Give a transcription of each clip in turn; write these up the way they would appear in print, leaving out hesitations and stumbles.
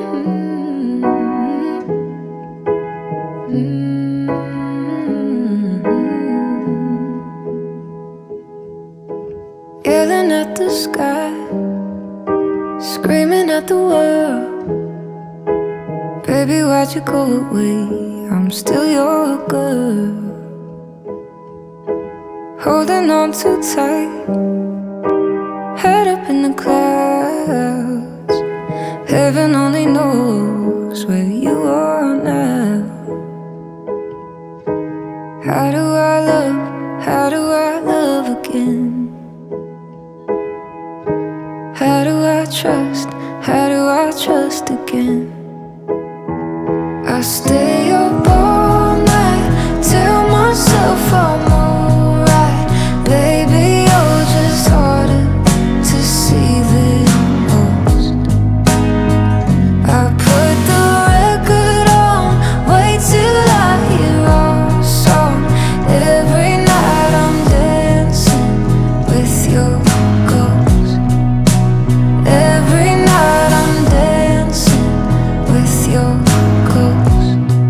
Yelling at the sky, screaming at the world. Baby, why'd you go away? I'm still your girl. Holding on too tight, head up in the clouds. Heaven only knows where you are now. How do I love again? How do I trust again? I stay up all night, tell myself I'm alright. Baby, you're just harder to see than most. I put the record on, wait till I hear our song. Every night I'm dancing with your ghost. Every night I'm dancing with your ghost.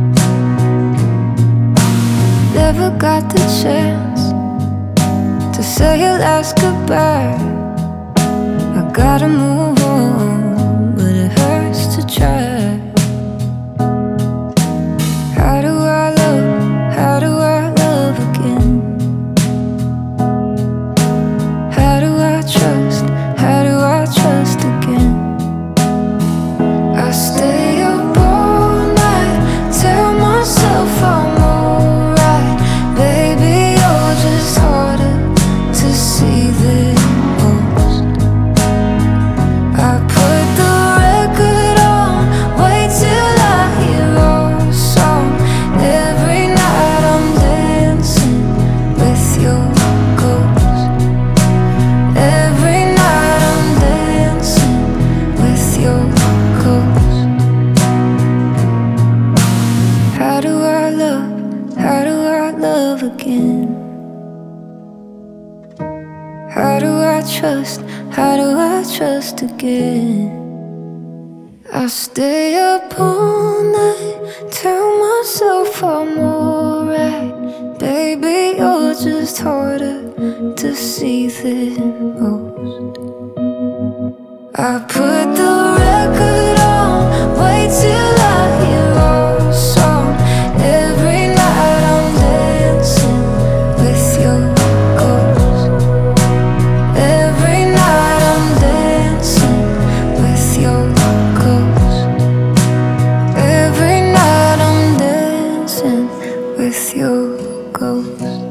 Never got the chance to say your last goodbye. I gotta move on, but it hurts to try. How do I love again? How do I trust again? I stay up all night, tell myself I'm alright. Baby, you're just harder to see than most. I put the record on, wait till I hear our song. Every night I'm dancing with your ghost. Every night I'm dancing with your ghost. How do I love again? How do I trust again? I stay up all night, tell myself I'm alright. Baby, you're just harder to see than most. I put the record on, wait till I hear our song. Every night I'm dancing with your ghost. Every night I'm dancing with your ghost. Every night I'm dancing with your ghost.